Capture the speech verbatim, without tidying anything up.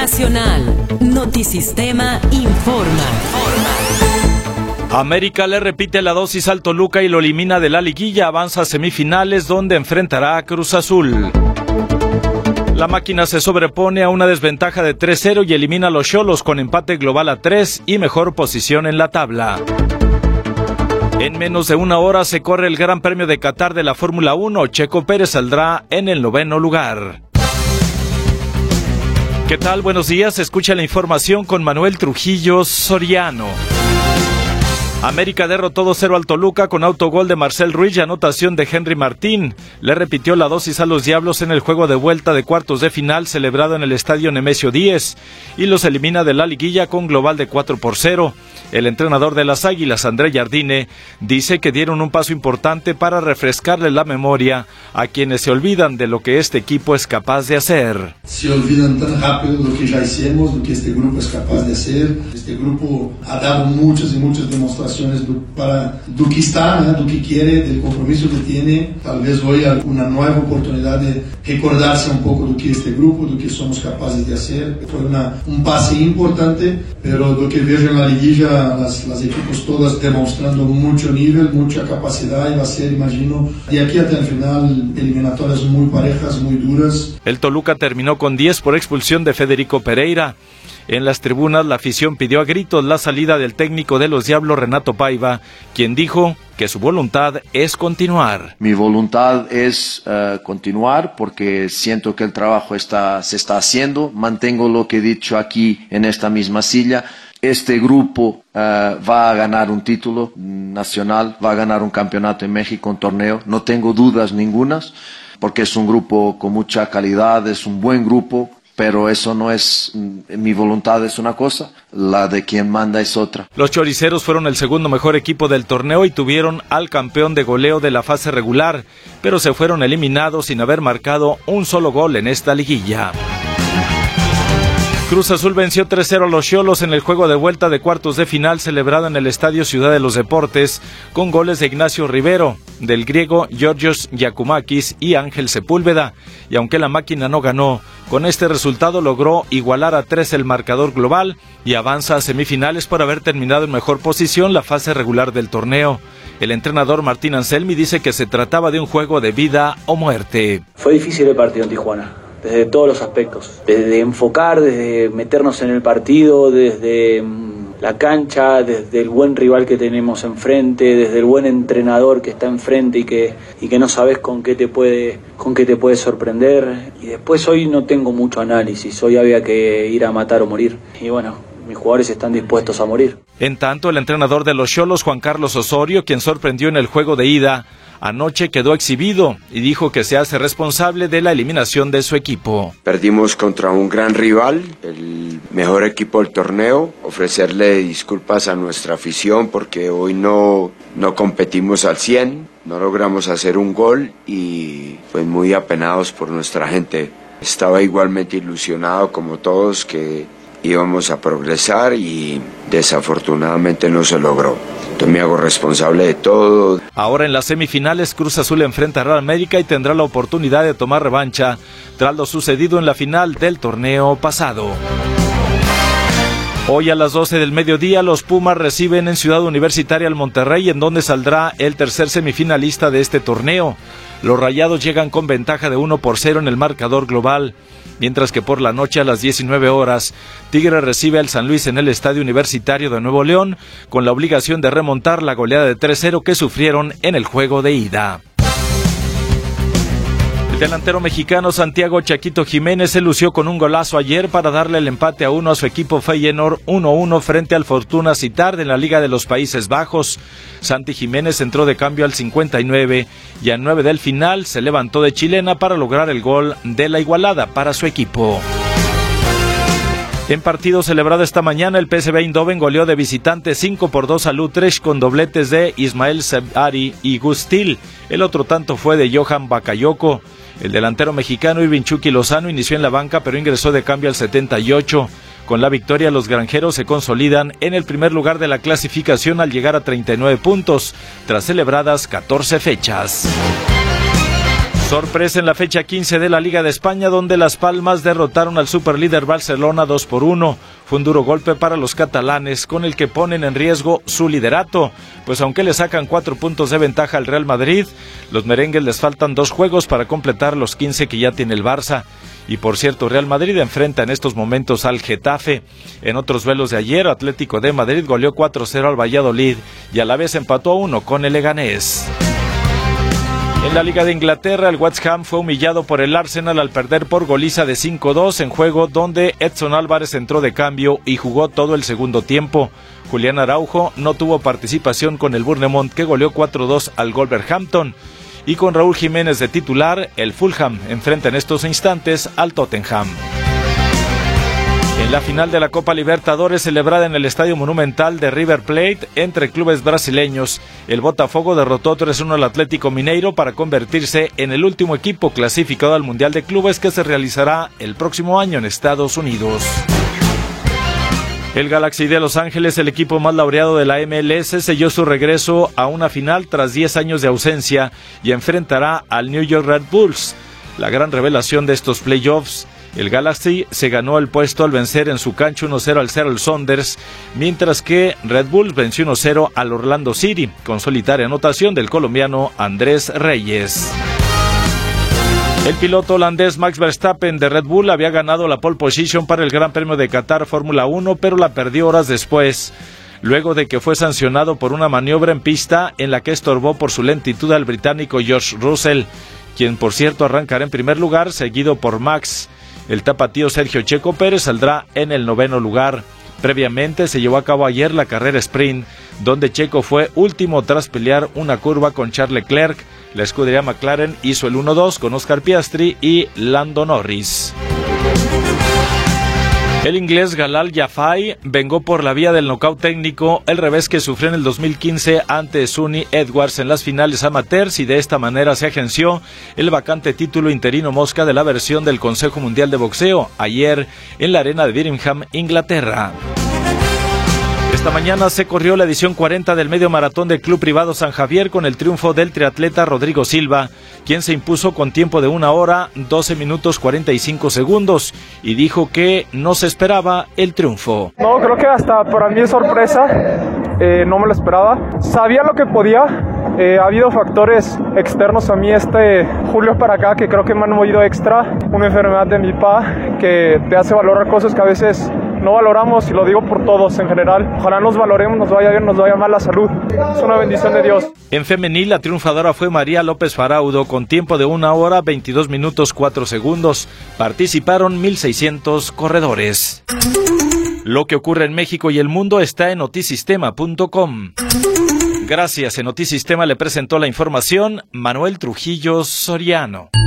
Nacional. Notisistema informa. América le repite la dosis al Toluca y lo elimina de la liguilla. Avanza a semifinales donde enfrentará a Cruz Azul. La máquina se sobrepone a una desventaja de tres cero y elimina a los Xolos con empate global a tres y mejor posición en la tabla. En menos de una hora se corre el Gran Premio de Qatar de la Fórmula uno. Checo Pérez saldrá en el noveno lugar. ¿Qué tal? Buenos días. Escucha la información con Manuel Trujillo Soriano. América derrotó dos cero al Toluca con autogol de Marcel Ruiz y anotación de Henry Martín. Le repitió la dosis a los Diablos en el juego de vuelta de cuartos de final celebrado en el estadio Nemesio Díez y los elimina de la liguilla con global de cuatro por cero. El entrenador de las Águilas, André Jardine, dice que dieron un paso importante para refrescarle la memoria a quienes se olvidan de lo que este equipo es capaz de hacer. Se olvidan tan rápido de lo que ya hicimos, de lo que este grupo es capaz de hacer. Este grupo ha dado muchas y muchas demostraciones Do, para, do que está, né, do que quiere, del compromiso que tiene. Tal vez hoy hay una nueva oportunidad de recordarse un poco de que este grupo, de que somos capaces de hacer. Fue una, un pase importante, pero lo que veo en la liguilla, las, las equipos todas demostrando mucho nivel, mucha capacidad, y va a ser, imagino, de aquí hasta el final, eliminatorias muy parejas, muy duras. El Toluca terminó con diez por expulsión de Federico Pereira. En las tribunas, la afición pidió a gritos la salida del técnico de los Diablos, Renato Paiva, quien dijo que su voluntad es continuar. Mi voluntad es uh, continuar porque siento que el trabajo está, se está haciendo. Mantengo lo que he dicho aquí en esta misma silla. Este grupo uh, va a ganar un título nacional, va a ganar un campeonato en México, un torneo. No tengo dudas ningunas porque es un grupo con mucha calidad, es un buen grupo. Pero eso no es, mi voluntad es una cosa, la de quien manda es otra. Los choriceros fueron el segundo mejor equipo del torneo y tuvieron al campeón de goleo de la fase regular, pero se fueron eliminados sin haber marcado un solo gol en esta liguilla. Cruz Azul venció tres cero a los Xolos en el juego de vuelta de cuartos de final celebrado en el Estadio Ciudad de los Deportes con goles de Ignacio Rivero, del griego Georgios Giacomakis y Ángel Sepúlveda. Y aunque la máquina no ganó, con este resultado logró igualar a tres el marcador global y avanza a semifinales por haber terminado en mejor posición la fase regular del torneo. El entrenador Martín Anselmi dice que se trataba de un juego de vida o muerte. Fue difícil el partido en Tijuana, desde todos los aspectos, desde enfocar, desde meternos en el partido, desde la cancha, desde el buen rival que tenemos enfrente, desde el buen entrenador que está enfrente y que, y que no sabes con qué te puede, con qué te puede sorprender. Y después hoy no tengo mucho análisis, hoy había que ir a matar o morir. Y bueno, mis jugadores están dispuestos a morir. En tanto, el entrenador de los Xolos, Juan Carlos Osorio, quien sorprendió en el juego de ida, anoche quedó exhibido y dijo que se hace responsable de la eliminación de su equipo. Perdimos contra un gran rival, el mejor equipo del torneo. Ofrecerle disculpas a nuestra afición porque hoy no, no competimos al cien, no logramos hacer un gol y pues muy apenados por nuestra gente. Estaba igualmente ilusionado como todos que íbamos a progresar y desafortunadamente no se logró. Entonces me hago responsable de todo. Ahora en las semifinales, Cruz Azul enfrentará a América y tendrá la oportunidad de tomar revancha tras lo sucedido en la final del torneo pasado. Hoy a las doce del mediodía los Pumas reciben en Ciudad Universitaria al Monterrey, en donde saldrá el tercer semifinalista de este torneo. Los Rayados llegan con ventaja de uno por cero en el marcador global, mientras que por la noche a las diecinueve horas, Tigre recibe al San Luis en el Estadio Universitario de Nuevo León, con la obligación de remontar la goleada de tres cero que sufrieron en el juego de ida. El delantero mexicano Santiago Chaquito Jiménez se lució con un golazo ayer para darle el empate a uno a su equipo Feyenoord uno uno frente al Fortuna Sittard en la Liga de los Países Bajos. Santi Jiménez entró de cambio al cincuenta y nueve y a nueve del final se levantó de chilena para lograr el gol de la igualada para su equipo. En partido celebrado esta mañana, el P S V Eindhoven goleó de visitante cinco por dos al Utrecht con dobletes de Ismael Sebari y Gustil. El otro tanto fue de Johan Bakayoko. El delantero mexicano Irving Chucky Lozano inició en la banca pero ingresó de cambio al setenta y ocho. Con la victoria, los granjeros se consolidan en el primer lugar de la clasificación al llegar a treinta y nueve puntos, tras celebradas catorce fechas. Sorpresa en la fecha quince de la Liga de España, donde Las Palmas derrotaron al superlíder Barcelona dos por uno. Fue un duro golpe para los catalanes, con el que ponen en riesgo su liderato, pues aunque le sacan cuatro puntos de ventaja al Real Madrid, los merengues les faltan dos juegos para completar los quince que ya tiene el Barça. Y por cierto, Real Madrid enfrenta en estos momentos al Getafe. En otros duelos de ayer, Atlético de Madrid goleó cuatro cero al Valladolid y a la vez empató a uno con el Leganés. En la Liga de Inglaterra, el West Ham fue humillado por el Arsenal al perder por goliza de cinco dos en juego donde Edson Álvarez entró de cambio y jugó todo el segundo tiempo. Julián Araujo no tuvo participación con el Bournemouth, que goleó cuatro dos al Wolverhampton. Y con Raúl Jiménez de titular, el Fulham enfrenta en estos instantes al Tottenham. En la final de la Copa Libertadores, celebrada en el Estadio Monumental de River Plate entre clubes brasileños, el Botafogo derrotó tres uno al Atlético Mineiro para convertirse en el último equipo clasificado al Mundial de Clubes, que se realizará el próximo año en Estados Unidos. El Galaxy de Los Ángeles, el equipo más laureado de la M L S, selló su regreso a una final tras diez años de ausencia y enfrentará al New York Red Bulls. La gran revelación de estos playoffs, el Galaxy se ganó el puesto al vencer en su cancha uno cero al Seattle Sounders, mientras que Red Bulls venció uno cero al Orlando City, con solitaria anotación del colombiano Andrés Reyes. El piloto holandés Max Verstappen de Red Bull había ganado la pole position para el Gran Premio de Qatar Fórmula uno, pero la perdió horas después, luego de que fue sancionado por una maniobra en pista en la que estorbó por su lentitud al británico George Russell, quien por cierto arrancará en primer lugar, seguido por Max. El tapatío Sergio Checo Pérez saldrá en el noveno lugar. Previamente se llevó a cabo ayer la carrera sprint, donde Checo fue último tras pelear una curva con Charles Leclerc. La escudería McLaren hizo el uno dos con Oscar Piastri y Lando Norris. El inglés Galal Jafai vengó por la vía del nocaut técnico el revés que sufrió en el dos mil quince ante Sunny Edwards en las finales amateurs, y de esta manera se agenció el vacante título interino mosca de la versión del Consejo Mundial de Boxeo ayer en la arena de Birmingham, Inglaterra. Esta mañana se corrió la edición cuarenta del medio maratón del Club Privado San Javier con el triunfo del triatleta Rodrigo Silva, quien se impuso con tiempo de una hora, doce minutos cuarenta y cinco segundos, y dijo que no se esperaba el triunfo. No, creo que hasta para mí es sorpresa, eh, no me lo esperaba. Sabía lo que podía, eh, ha habido factores externos a mí este julio para acá que creo que me han movido extra. Una enfermedad de mi papá que te hace valorar cosas que a veces no valoramos, y lo digo por todos en general. Ojalá nos valoremos, nos vaya bien, nos vaya mal la salud. Es una bendición de Dios. En femenil, la triunfadora fue María López Faraudo con tiempo de una hora, veintidós minutos cuatro segundos. Participaron mil seiscientos corredores. Lo que ocurre en México y el mundo está en notisistema punto com. Gracias, en Notisistema le presentó la información Manuel Trujillo Soriano.